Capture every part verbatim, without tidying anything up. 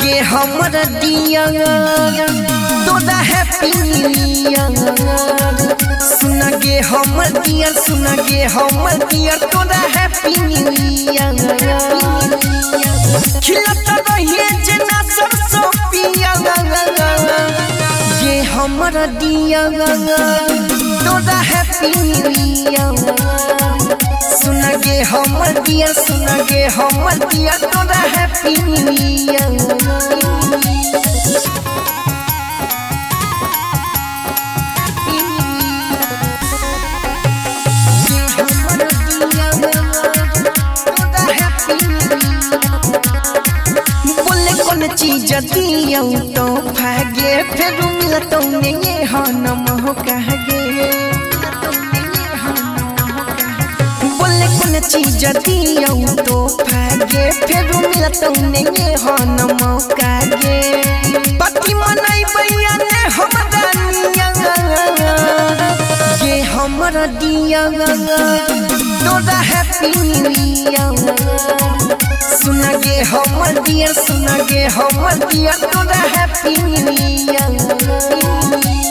गे हमर दिया तोरा हैप्पी न्यू ईयर सुना गे हमर दिया सुना गे हमर दिया तोरा हैप्पी न्यू ईयर खिलत रहिए जना सरसों पिया गे हमर दिया तोरा हैप्पी न्यू ईयर सुना गे हमर दिया सुना गे हमर दिया तोरा हैप्पी न्यू ईयर चीज दियो तो भागे फिर मिलतो नहीं हनम हो कहे बोले कौन चीज दियो तो भागे फिर मिलतो नहीं हनम हो कहे पति मनाई भैया ने हमरा निया ये हमरा दिया तोरा हैप्पी न्यू ईयर सुना गे हमर दिया सुना गे हमर दिया तोरा happy new year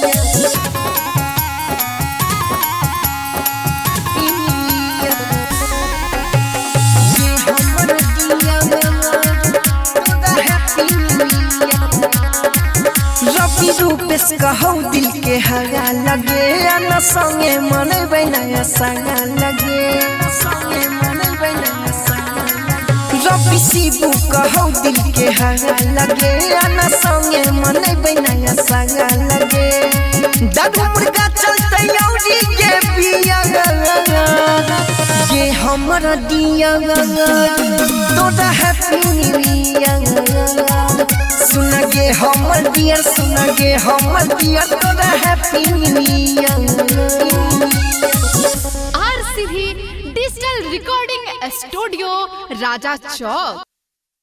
Ravi Rupesh कहौ दिल के हरा लगे न संगे मनबै नया संगा लगे संगे मनबै नया रवि शिबू कहौ दिल के हरा लगे न संगे मनबै नया संगा लगे दादू मुर्गा चलते औरी के पिया ये हमर दिया तोरा हैप्पी न्यू ईयर सुना गे हमर दिया सुना गे हमर दिया तोरा happy new year RCV digital recording studio Raja चौक।